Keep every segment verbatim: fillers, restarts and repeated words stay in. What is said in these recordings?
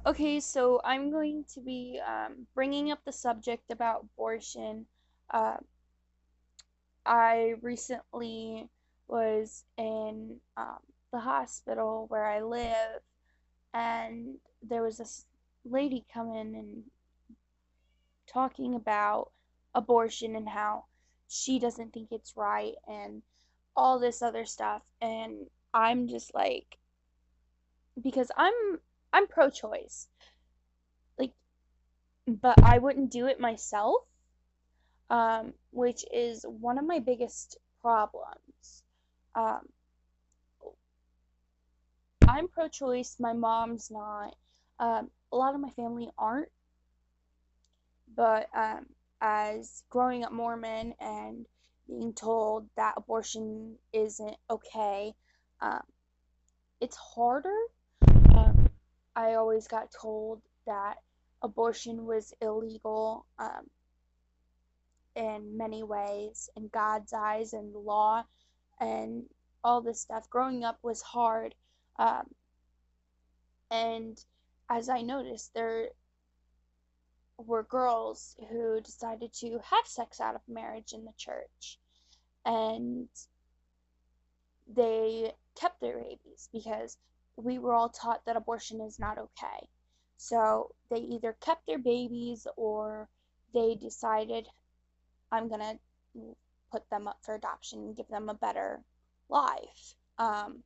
Okay, so I'm going to be um, bringing up the subject about abortion. Uh, I recently was in um, the hospital where I live, and there was this lady come in and talking about abortion and how she doesn't think it's right and all this other stuff. And I'm just like, because I'm I'm pro-choice, like, but I wouldn't do it myself, um, which is one of my biggest problems. Um, I'm pro choice, my mom's not. Um, a lot of my family aren't, but um, as growing up Mormon and being told that abortion isn't okay, um, it's harder. Um, I always got told that abortion was illegal, um, in many ways in God's eyes and the law and all this stuff. Growing up was hard. Um, and as I noticed, there were girls who decided to have sex out of marriage in the church. And they kept their babies because we were all taught that abortion is not okay. So they either kept their babies or they decided, I'm going to put them up for adoption and give them a better life. Um,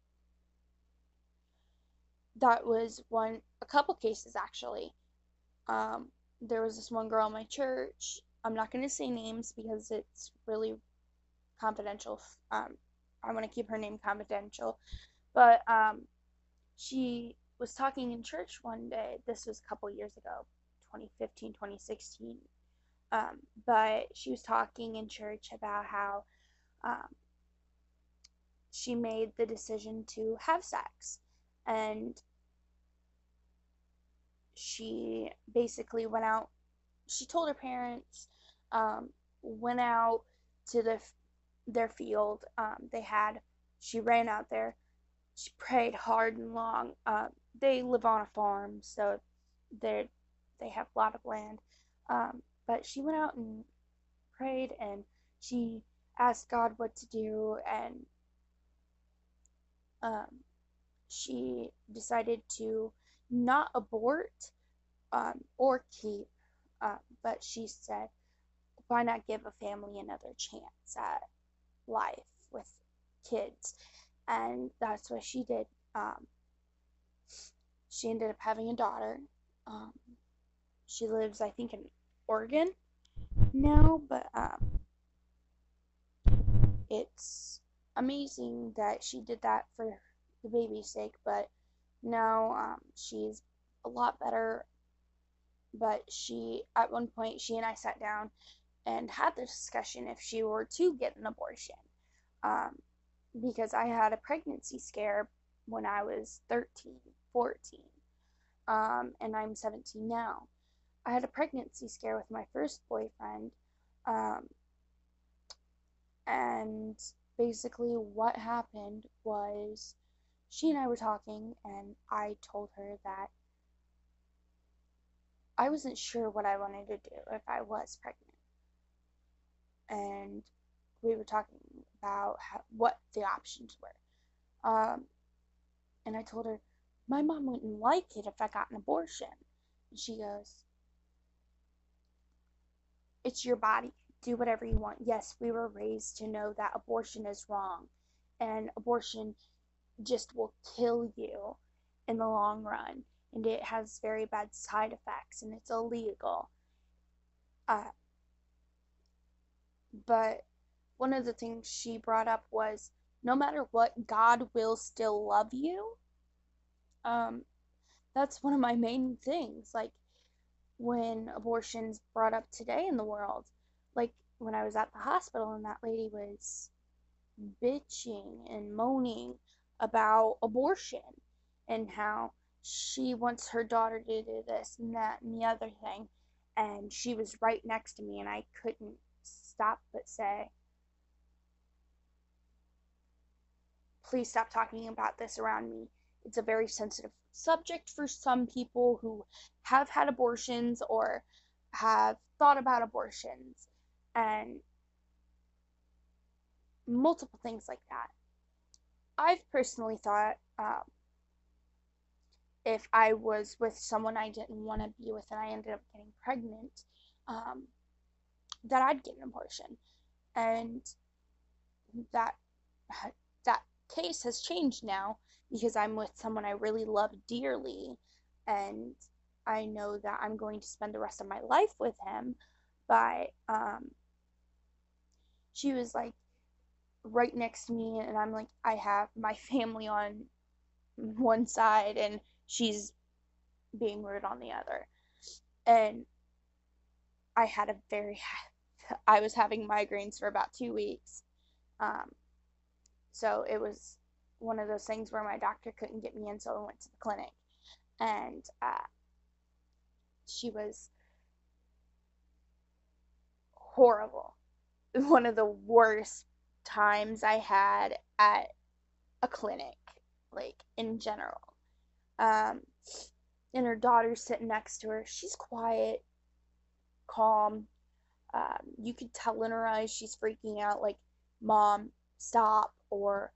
that was one, a couple cases actually. Um, there was this one girl in my church. I'm not going to say names because it's really confidential. Um, I want to keep her name confidential. But um, she was talking in church one day. This was a couple years ago, twenty fifteen, twenty sixteen. Um, but she was talking in church about how um, she made the decision to have sex. And she basically went out, she told her parents, um, went out to the their field. Um, they had, she ran out there. She prayed hard and long. Uh, they live on a farm, so they they have a lot of land. Um, but she went out and prayed, and she asked God what to do, and um, she decided to not abort, um, or keep, uh, but she said, why not give a family another chance at life with kids? And that's what she did. Um, she ended up having a daughter. Um, she lives, I think, in Oregon now, but um, it's amazing that she did that for the baby's sake. But now um, she's a lot better. But she, at one point, she and I sat down and had the discussion if she were to get an abortion. Um, because I had a pregnancy scare when I was thirteen, fourteen, um, and I'm seventeen now. I had a pregnancy scare with my first boyfriend, um, and basically what happened was she and I were talking, and I told her that I wasn't sure what I wanted to do if I was pregnant, and we were talking about how, what the options were. Um, and I told her, my mom wouldn't like it if I got an abortion. And she goes, it's your body. Do whatever you want. Yes, we were raised to know that abortion is wrong. And abortion just will kill you in the long run. And it has very bad side effects. And it's illegal. Uh, but one of the things she brought up was no matter what, God will still love you. Um, that's one of my main things. Like, when abortion's brought up today in the world. Like when I was at the hospital and that lady was bitching and moaning about abortion and how she wants her daughter to do this and that and the other thing. And she was right next to me, and I couldn't stop but say, please stop talking about this around me. It's a very sensitive subject for some people who have had abortions or have thought about abortions and multiple things like that. I've personally thought um, if I was with someone I didn't want to be with and I ended up getting pregnant, um, that I'd get an abortion. And that that case has changed now because I'm with someone I really love dearly, and I know that I'm going to spend the rest of my life with him. But um, she was like right next to me, and I'm like, I have my family on one side, and she's being rude on the other. And I had a very, I was having migraines for about two weeks. Um, so it was one of those things where my doctor couldn't get me in, so I went to the clinic. And uh, she was horrible. One of the worst times I had at a clinic, like in general. Um, and her daughter's sitting next to her. She's quiet, calm. Um, you could tell in her eyes she's freaking out, like, Mom, stop, or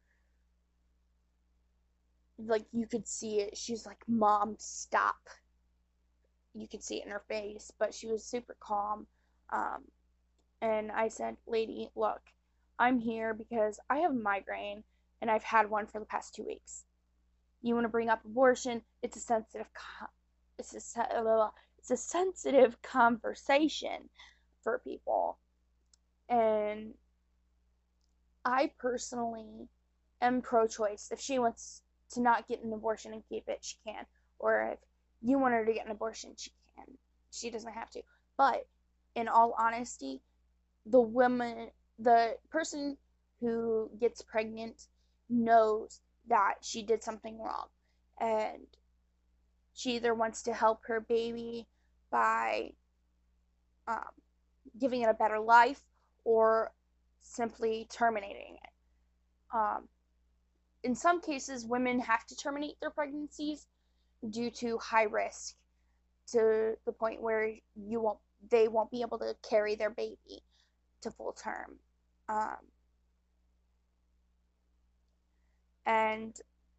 like you could see it. She's like, Mom, stop. You could see it in her face, but she was super calm. Um, and I said, Lady, look, I'm here because I have a migraine and I've had one for the past two weeks. You want to bring up abortion? It's a sensitive, it's a, it's a sensitive conversation for people. And I personally am pro-choice. If she wants to not get an abortion and keep it, she can. Or if you want her to get an abortion, she can. She doesn't have to. But in all honesty, the woman, the person who gets pregnant knows that she did something wrong. And she either wants to help her baby by um, giving it a better life or simply terminating it. Um, in some cases, women have to terminate their pregnancies due to high risk, to the point where you won't, they won't be able to carry their baby to full term. Um, and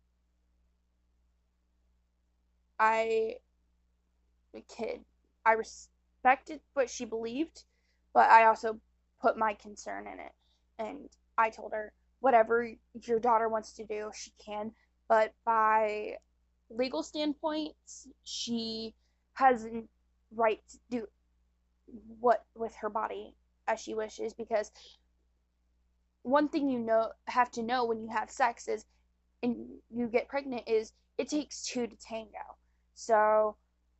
I, the kid, I respected what she believed, but I also put my concern in it. And I told her, whatever your daughter wants to do, she can. But by legal standpoints, she has a right to do what with her body as she wishes, because one thing you know have to know when you have sex is and you get pregnant is it takes two to tango. So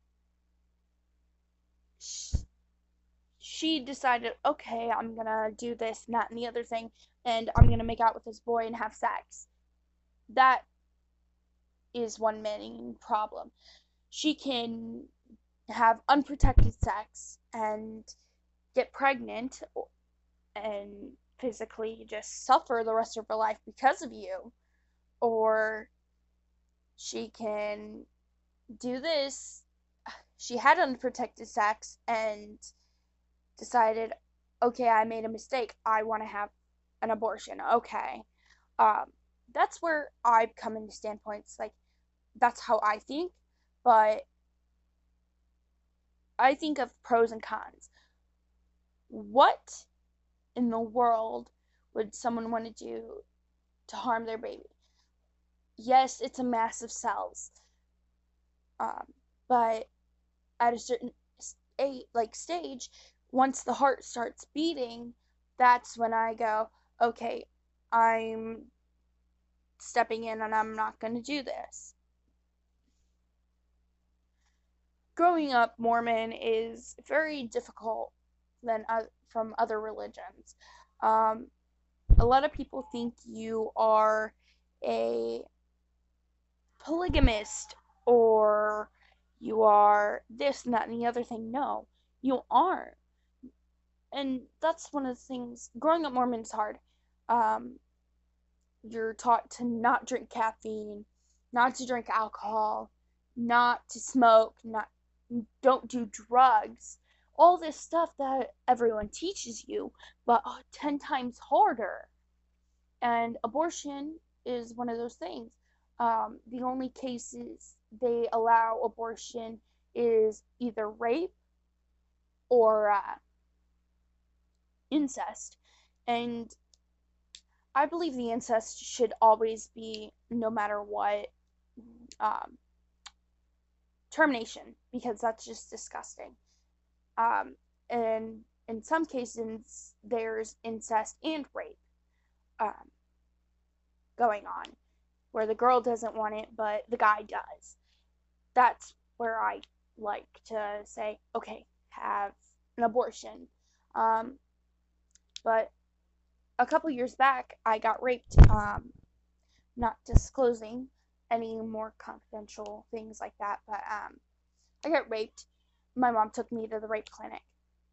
she decided, okay, I'm gonna do this and that and the other thing, and I'm gonna make out with this boy and have sex. That is one main problem. She can have unprotected sex and get pregnant and physically just suffer the rest of her life because of you, or she can do this. She had unprotected sex and decided, okay, I made a mistake. I want to have an abortion. Okay. Um, that's where I come into standpoints. Like, that's how I think, but I think of pros and cons. What in the world would someone want to do to harm their baby? Yes, it's a mass of cells, um, but at a certain a like stage, once the heart starts beating, that's when I go, okay, I'm stepping in and I'm not going to do this. Growing up Mormon is very difficult than uh, from other religions. Um, a lot of people think you are a polygamist or you are this and that and the other thing. No, you aren't. And that's one of the things. Growing up Mormon is hard. Um, you're taught to not drink caffeine, not to drink alcohol, not to smoke, not don't do drugs, all this stuff that everyone teaches you, but oh, ten times harder. And abortion is one of those things. Um, the only cases they allow abortion is either rape or uh, incest. And I believe the incest should always be, no matter what, um, termination, because that's just disgusting. Um, and in some cases, there's incest and rape um, going on, where the girl doesn't want it, but the guy does. That's where I like to say, okay, have an abortion. Um, but a couple years back, I got raped. Um, not disclosing any more confidential things like that, but um, I got raped. My mom took me to the rape clinic,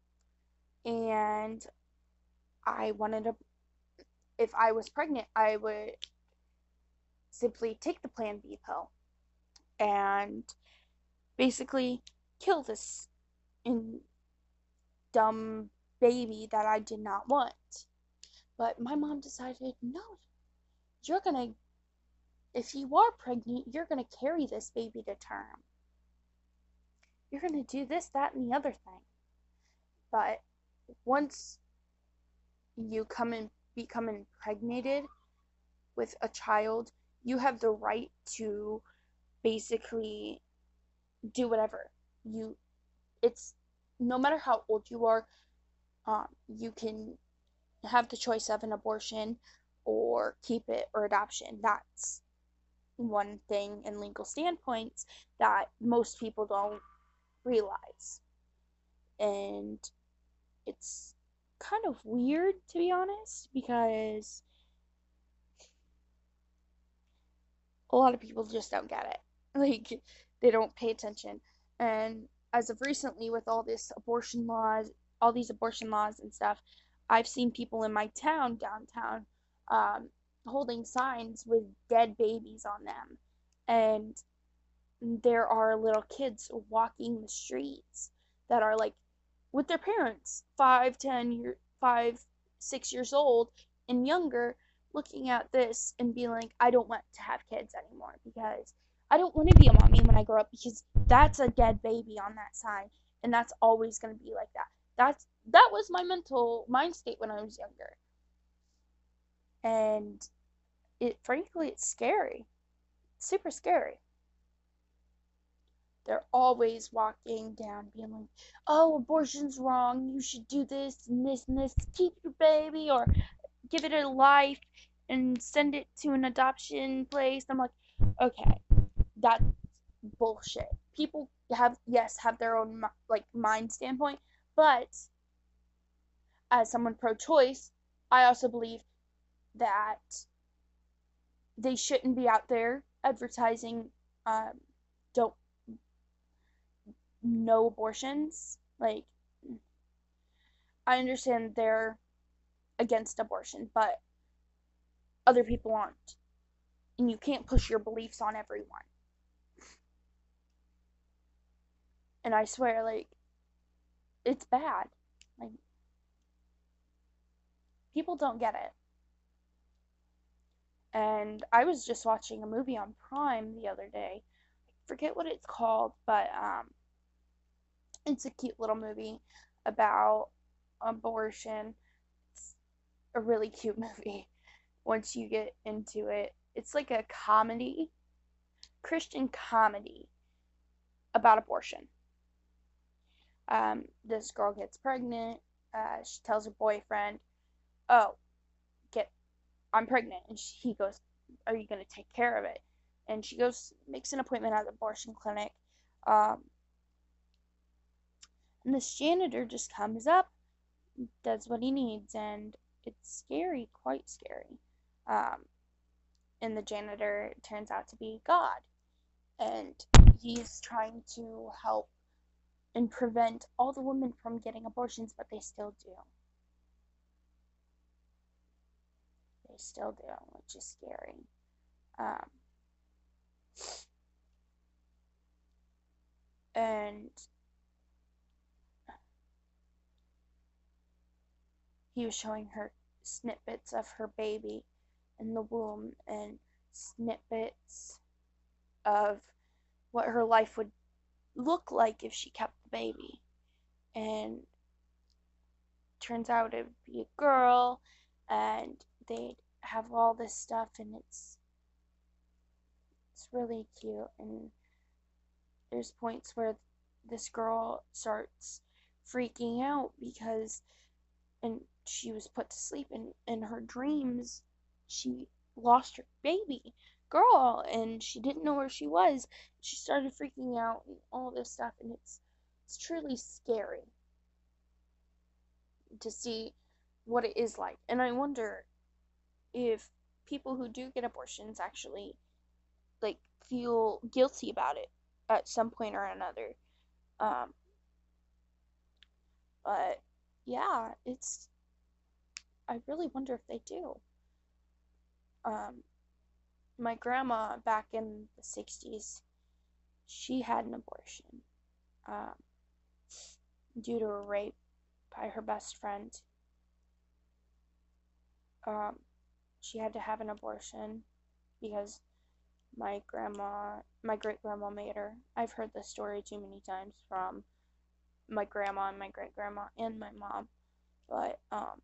and I wanted to. If I was pregnant, I would simply take the Plan B pill and basically kill this in dumb baby that I did not want. But my mom decided, no, you're gonna, if you are pregnant, you're gonna carry this baby to term. You're gonna do this, that, and the other thing. But once you come and become impregnated with a child, you have the right to basically do whatever you. It's no matter how old you are, um, you can have the choice of an abortion or keep it or adoption. That's one thing in legal standpoints that most people don't realize. And it's kind of weird, to be honest, because a lot of people just don't get it. Like, they don't pay attention. And as of recently, with all this abortion laws, all these abortion laws and stuff, I've seen people in my town, downtown, um, holding signs with dead babies on them. And there are little kids walking the streets that are like with their parents, five, ten year, five, six years old and younger, looking at this and being like, I don't want to have kids anymore because I don't want to be a mommy when I grow up, because that's a dead baby on that sign, and that's always going to be like that. That's that was my mental mind state when I was younger, and it frankly it's scary, it's super scary. They're always walking down being like, oh, abortion's wrong, you should do this and this and this to keep your baby, or give it a life and send it to an adoption place. I'm like, okay, that's bullshit. People have, yes, have their own like mind standpoint, but as someone pro-choice, I also believe that they shouldn't be out there advertising um, don't no abortions. Like, I understand they're against abortion, but other people aren't, and you can't push your beliefs on everyone. And I swear, like, it's bad. Like, people don't get it. And I was just watching a movie on Prime the other day. I forget what it's called, but um, it's a cute little movie about abortion. It's a really cute movie once you get into it. It's like a comedy, Christian comedy about abortion. Um, this girl gets pregnant. Uh, she tells her boyfriend, "Oh, get, I'm pregnant," and she, he goes, "Are you gonna take care of it?" And she goes, makes an appointment at the abortion clinic. Um, and this janitor just comes up, does what he needs, and it's scary, quite scary. Um, and the janitor turns out to be God, and he's trying to help and prevent all the women from getting abortions, but they still do. They still do, which is scary. Um, and he was showing her snippets of her baby in the womb and snippets of what her life would look like if she kept the baby. And turns out it would be a girl, and they'd have all this stuff, and it's it's really cute. And there's points where this girl starts freaking out because, and she was put to sleep, and in her dreams she lost her baby girl, and she didn't know where she was. She started freaking out and all this stuff, and it's it's truly scary to see what it is like. And I wonder if people who do get abortions actually like feel guilty about it at some point or another. Um, but yeah, it's I really wonder if they do. Um, my grandma back in the sixties, she had an abortion um, due to a rape by her best friend. Um, she had to have an abortion because my grandma, my great grandma made her. I've heard this story too many times from my grandma and my great grandma and my mom, but um,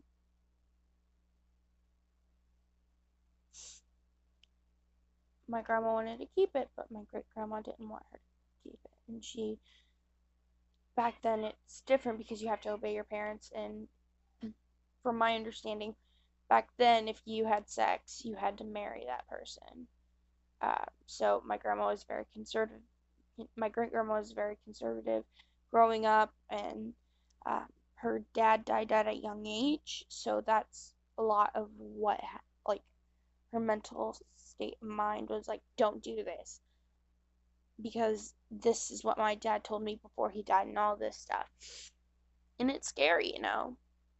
my grandma wanted to keep it, but my great grandma didn't want her to keep it. And she, back then, it's different because you have to obey your parents. And from my understanding, back then, if you had sex, you had to marry that person. Uh, so my grandma was very conservative. My great grandma was very conservative growing up, and uh, her dad died at a young age. So that's a lot of what, like, her mental state of mind was like, don't do this because this is what my dad told me before he died and all this stuff. And it's scary, you know.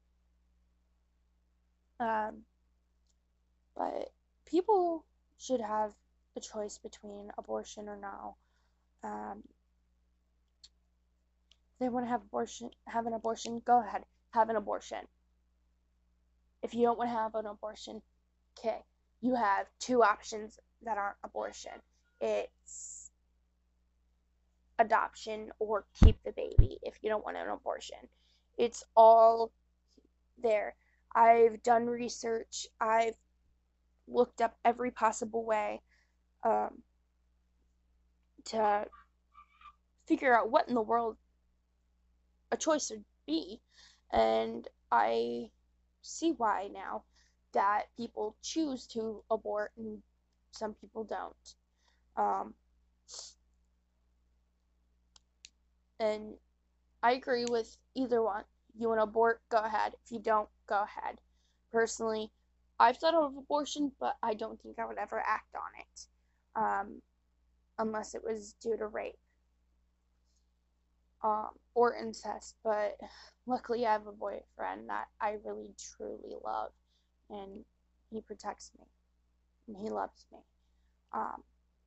Um, but people should have a choice between abortion or no. Um, if they want to have abortion, have an abortion, go ahead, have an abortion. If you don't want to have an abortion, okay, you have two options that aren't abortion. It's adoption or keep the baby if you don't want an abortion. It's all there. I've done research. I've looked up every possible way um, to figure out what in the world a choice would be. And I see why now that people choose to abort and some people don't. Um, and I agree with either one. You want to abort, go ahead. If you don't, go ahead. Personally, I've thought of abortion, but I don't think I would ever act on it um, unless it was due to rape um, or incest. But luckily, I have a boyfriend that I really truly love, and he protects me, and he loves me. Um,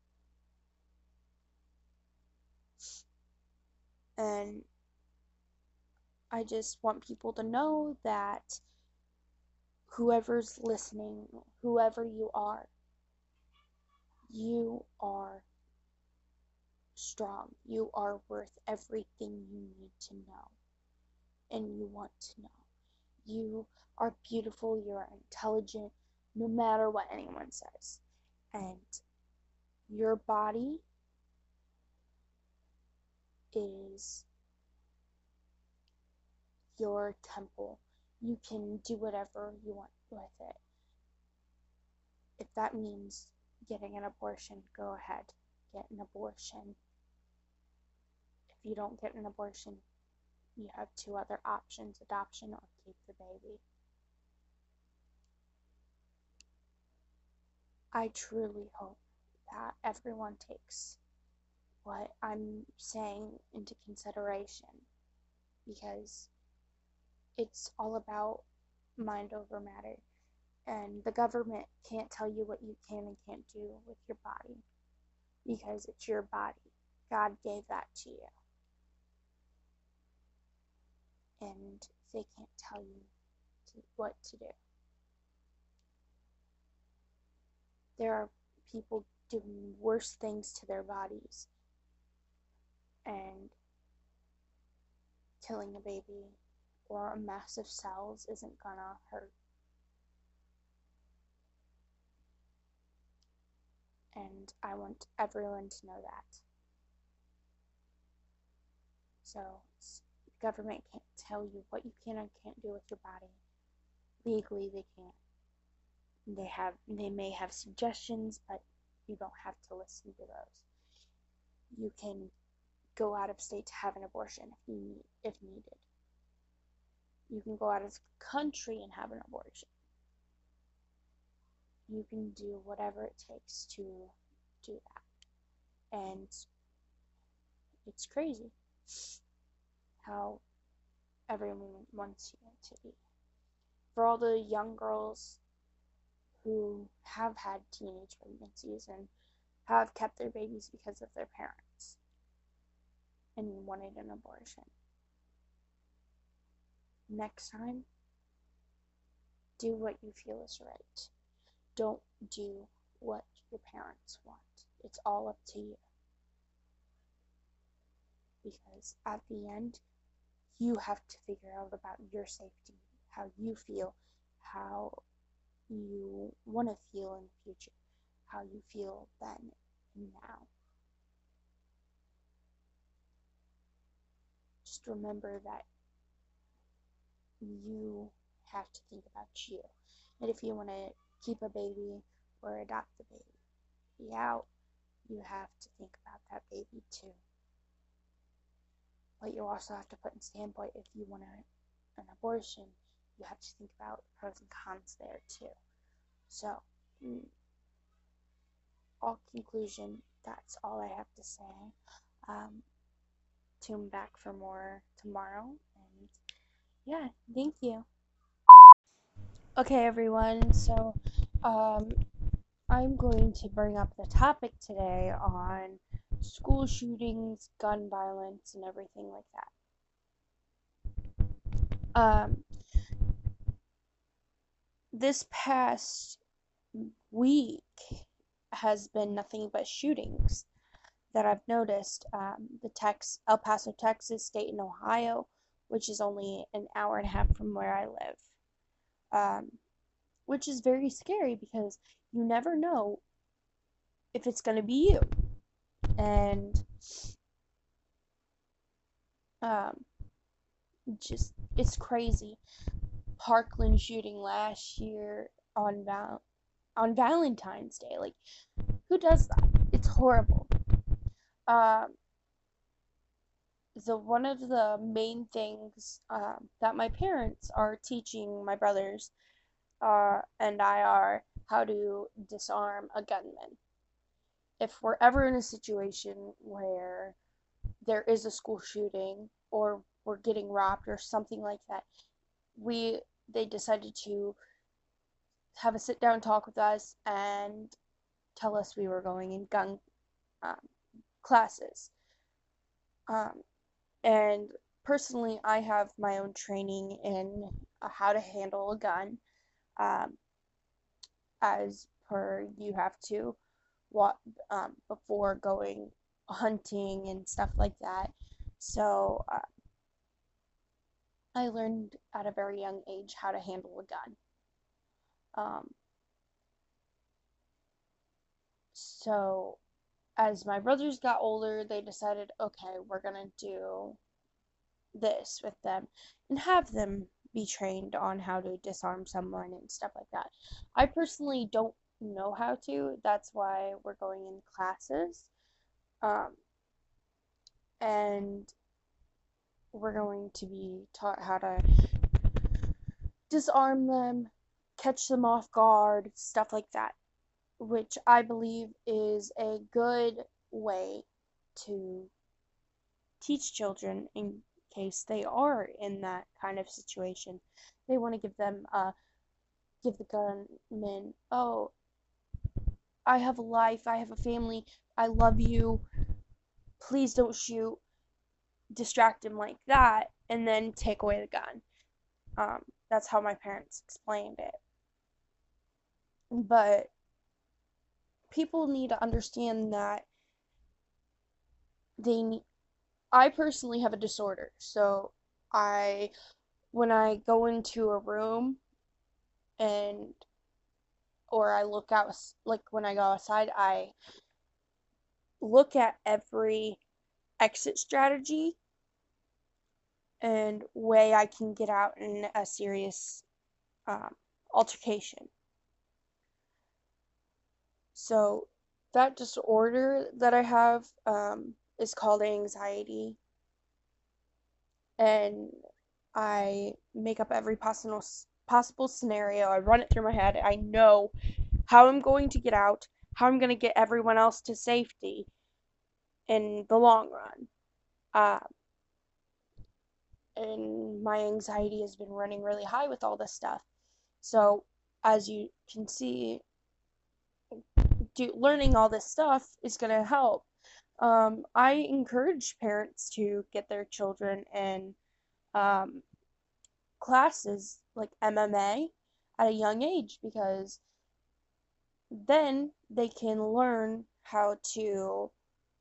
and I just want people to know that whoever's listening, whoever you are, you are strong. You are worth everything you need to know and you want to know. You are beautiful, you are intelligent, no matter what anyone says. And your body is your temple. You can do whatever you want with it. If that means getting an abortion, go ahead, get an abortion. If you don't get an abortion, you have two other options, adoption or keep the baby. I truly hope that everyone takes what I'm saying into consideration because it's all about mind over matter. And the government can't tell you what you can and can't do with your body because it's your body. God gave that to you. and they can't tell you to, what to do. There are people doing worse things to their bodies and killing a baby or a massive cells isn't gonna hurt. And I want everyone to know that. So the government can't tell you what you can and can't do with your body. Legally, they can't. They have, they may have suggestions, but you don't have to listen to those. You can go out of state to have an abortion if you need, if needed. You can go out of the country and have an abortion. You can do whatever it takes to do that. And it's crazy how everyone wants you to be. For all the young girls who have had teenage pregnancies and have kept their babies because of their parents and wanted an abortion. Next time, do what you feel is right. Don't do what your parents want. It's all up to you. Because at the end, you have to figure out about your safety, how you feel, how you want to feel in the future, how you feel then and now. Just remember that you have to think about you. And if you want to keep a baby or adopt a baby out, you have to think about that baby too. But you also have to put in standpoint, if you want a, an abortion, you have to think about the pros and cons there too. So, in all conclusion, that's all I have to say. Um, tune back for more tomorrow, and yeah, thank you. Okay, everyone, so um, I'm going to bring up the topic today on school shootings, gun violence, and everything like that. Um, this past week has been nothing but shootings that I've noticed. Um, the Tex, El Paso, Texas, Dayton, Ohio, which is only an hour and a half from where I live. Um, which is very scary because you never know if it's going to be you. And um, just, it's crazy. Parkland shooting last year on Val- on Valentine's Day. Like, who does that? It's horrible. Um, so one of the main things um, that my parents are teaching my brothers uh, and I are how to disarm a gunman. If we're ever in a situation where there is a school shooting or we're getting robbed or something like that, we they decided to have a sit down talk with us and tell us we were going in gun um, classes. Um, and personally, I have my own training in uh, how to handle a gun. Um, as per you have to what um, before going hunting and stuff like that. So uh, I learned at a very young age how to handle a gun. Um, so as my brothers got older, they decided, okay, we're gonna do this with them and have them be trained on how to disarm someone and stuff like that. I personally don't know how to. That's why we're going in classes. Um, and we're going to be taught how to disarm them, catch them off guard, stuff like that, which I believe is a good way to teach children in case they are in that kind of situation. They want to give them, uh, give the gunman, oh, I have a life, I have a family, I love you, please don't shoot. distract him like that and then take away the gun. Um, that's how my parents explained it. But people need to understand that they need, I personally have a disorder. So I when I go into a room and or I look out like when I go outside, I look at every exit strategy and way I can get out in a serious um, altercation. So that disorder that I have um, is called anxiety, and I make up every possible possible scenario. I run it through my head. I know how I'm going to get out, how I'm going to get everyone else to safety in the long run. Uh, and my anxiety has been running really high with all this stuff. So, as you can see, do, learning all this stuff is going to help. Um, I encourage parents to get their children in um, classes like M M A at a young age because then they can learn how to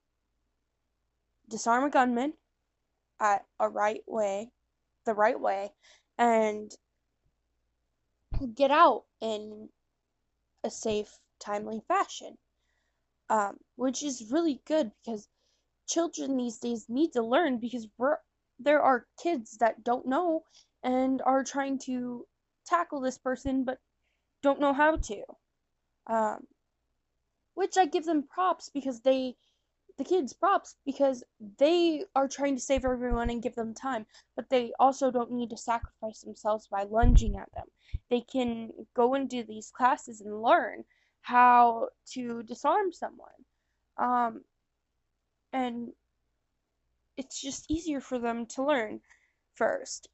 disarm a gunman at a right way, the right way, and get out in a safe, timely fashion. Um, which is really good because children these days need to learn because we're, there are kids that don't know and are trying to tackle this person but don't know how to. Um, which I give them props because they the kids props because they are trying to save everyone and give them time, but they also don't need to sacrifice themselves by lunging at them. They can go and do these classes and learn how to disarm someone. Um, and it's just easier for them to learn first.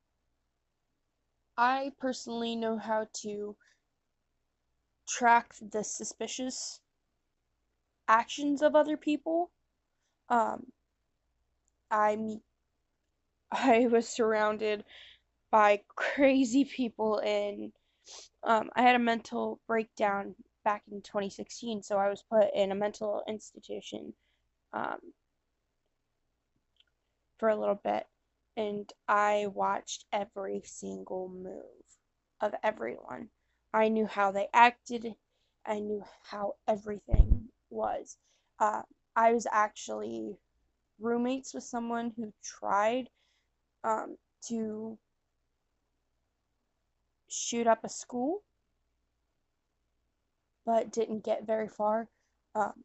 I personally know how to track the suspicious actions of other people. Um, I'm I was surrounded by crazy people and um, I had a mental breakdown back in twenty sixteen, so I was put in a mental institution um, for a little bit, and I watched every single move of everyone. I knew how they acted. I knew how everything was. Uh, I was actually roommates with someone who tried um, to shoot up a school, but didn't get very far. Um,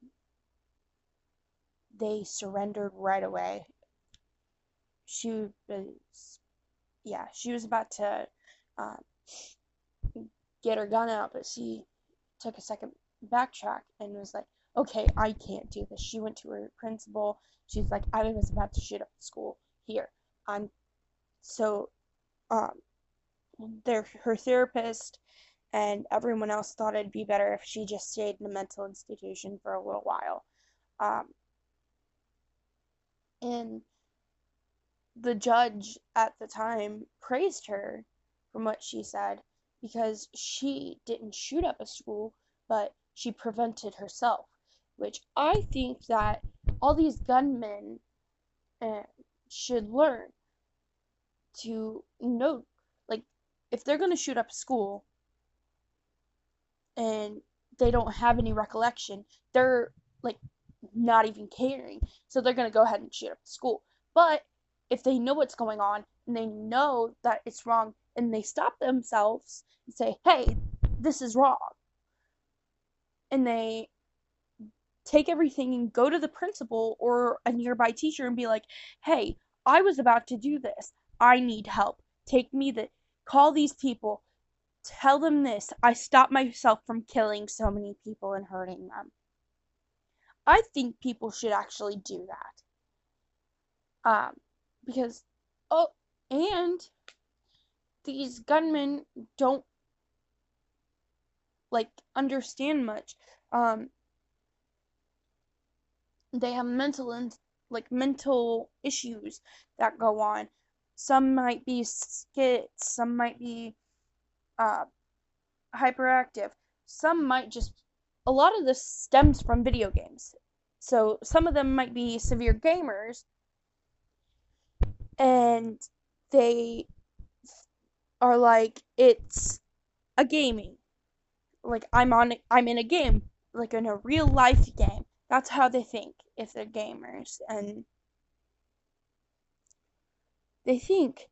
they surrendered right away. She was, yeah, she was about to uh, get her gun out, but she took a second backtrack and was like, okay, I can't do this. She went to her principal. She's like, I was about to shoot up the school. Here, I'm so um, their her therapist and everyone else thought it'd be better if she just stayed in a mental institution for a little while. Um, and the judge at the time praised her from what she said because she didn't shoot up a school, but she prevented herself, which I think that all these gunmen uh, should learn to know, like, if they're going to shoot up a school and they don't have any recollection, they're like not even caring. So they're going to go ahead and shoot up the school. But if they know what's going on and they know that it's wrong and they stop themselves and say, hey, this is wrong, and they take everything and go to the principal or a nearby teacher and be like, hey, I was about to do this. I need help. Take me the, call these people. Tell them this. I stopped myself from killing so many people and hurting them. I think people should actually do that. Um, because, oh, and these gunmen don't, like, understand much. Um, they have mental like mental issues that go on. Some might be skits, some might be uh, hyperactive, some might just. A lot of this stems from video games. So some of them might be severe gamers, and they are like, it's a gaming. Like I'm on I'm in a game, like in a real life game. That's how they think if they're gamers, and they think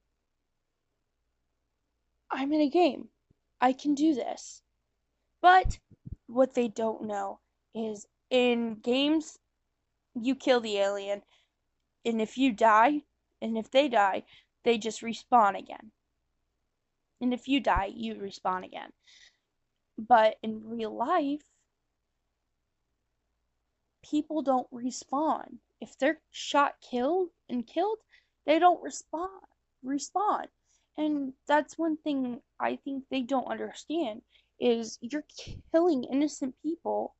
I'm in a game. I can do this. But what they don't know is in games you kill the alien, and if you die, and if they die, they just respawn again. And if you die, you respawn again. But in real life, people don't respawn. If they're shot, killed, and killed, they don't respond. Respawn, and that's one thing I think they don't understand is you're killing innocent people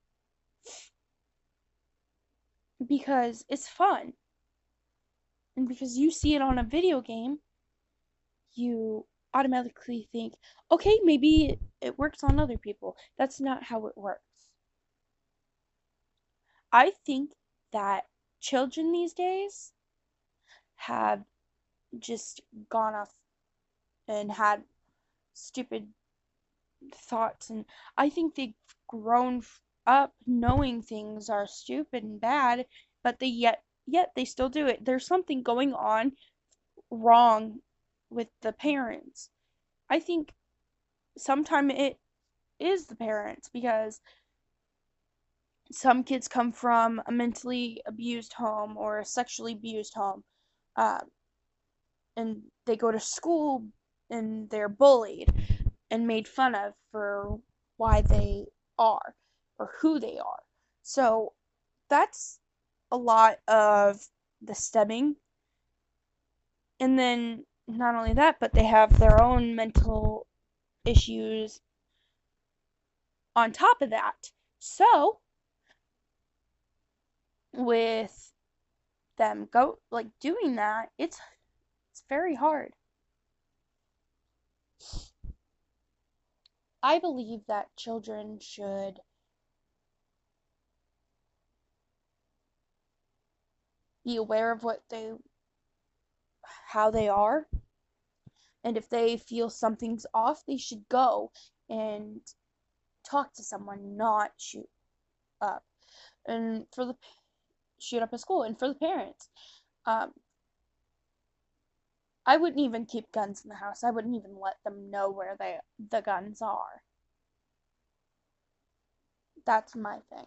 because it's fun, and because you see it on a video game, you automatically think, okay, maybe it works on other people. That's not how it works. I think that children these days have just gone off and had stupid thoughts, and I think they've grown up knowing things are stupid and bad, but they yet yet they still do it. There's something going on wrong with the parents. I think sometimes it is the parents, because some kids come from a mentally abused home or a sexually abused home, uh, and they go to school and they're bullied and made fun of for why they are or who they are. So that's a lot of the stemming. And then not only that, but they have their own mental issues on top of that. So with them go like doing that, it's it's very hard. I believe that children should be aware of what they how they are, and if they feel something's off, they should go and talk to someone, not shoot up. And for the shoot up at school, and for the parents, um, I wouldn't even keep guns in the house. I wouldn't even let them know where they the guns are. That's my thing.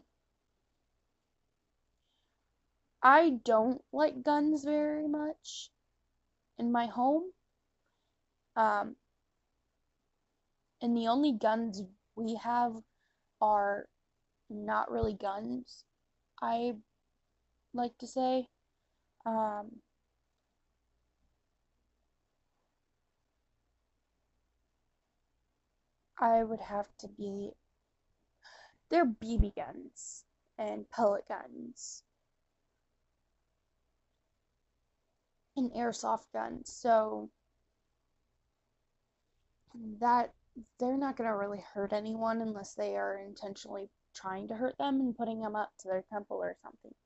I don't like guns very much in my home. Um, and the only guns we have are not really guns, I like to say. Um, I would have to be. They're B B guns and pellet guns and airsoft guns. So that they're not going to really hurt anyone unless they are intentionally trying to hurt them and putting them up to their temple or something.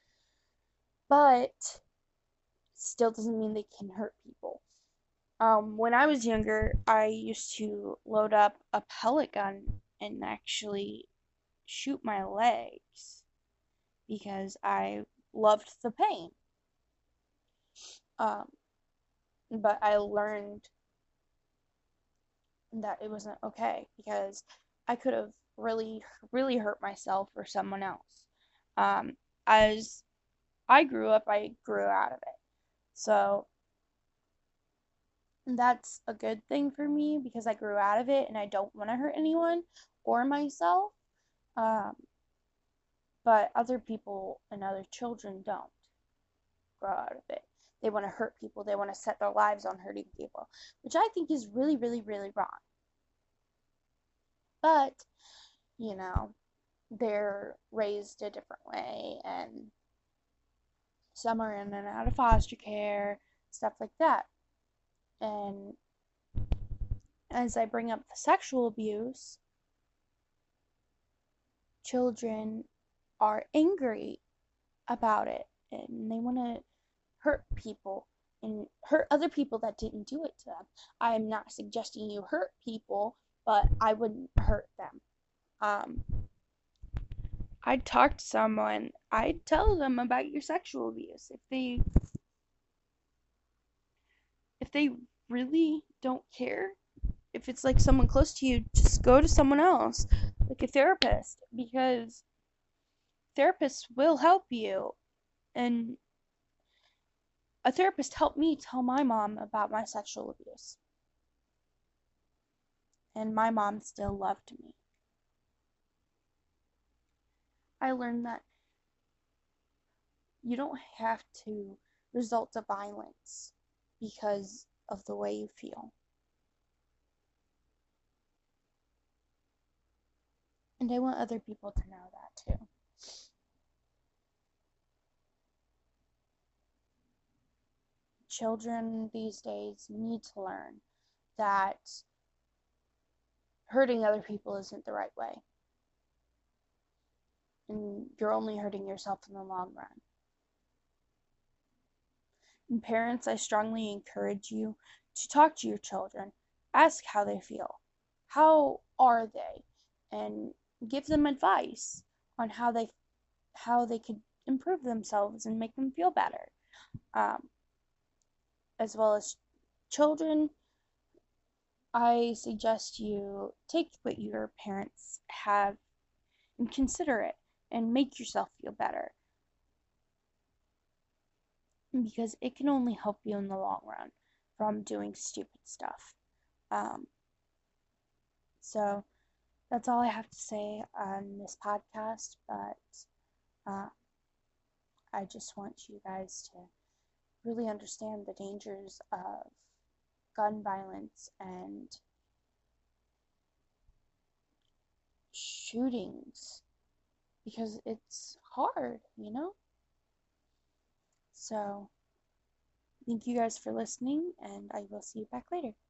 But still doesn't mean they can hurt people. Um, when I was younger, I used to load up a pellet gun and actually shoot my legs because I loved the pain. Um, but I learned that it wasn't okay because I could have really, really hurt myself or someone else. Um, as I grew up, I grew out of it. So that's a good thing for me because I grew out of it and I don't want to hurt anyone or myself. Um, but other people and other children don't grow out of it. They want to hurt people. They want to set their lives on hurting people, which I think is really, really, really wrong. But, you know, they're raised a different way, and some are in and out of foster care, stuff like that. And as I bring up the sexual abuse, children are angry about it and they want to hurt people and hurt other people that didn't do it to them. I am not suggesting you hurt people, but I wouldn't hurt them. Um, I'd talk to someone. I'd tell them about your sexual abuse. If they if they really don't care, if it's like someone close to you, just go to someone else, like a therapist, because therapists will help you. And a therapist helped me tell my mom about my sexual abuse. And my mom still loved me. I learned that you don't have to resort to violence because of the way you feel. And I want other people to know that too. Children these days need to learn that hurting other people isn't the right way. And you're only hurting yourself in the long run. And parents, I strongly encourage you to talk to your children. Ask how they feel. How are they? And give them advice on how they how they could improve themselves and make them feel better. Um, as well as children, I suggest you take what your parents have and consider it and make yourself feel better. Because it can only help you in the long run from doing stupid stuff. Um, so that's all I have to say on this podcast, but uh, I just want you guys to really understand the dangers of gun violence and shootings because it's hard, you know? So, thank you guys for listening, and I will see you back later.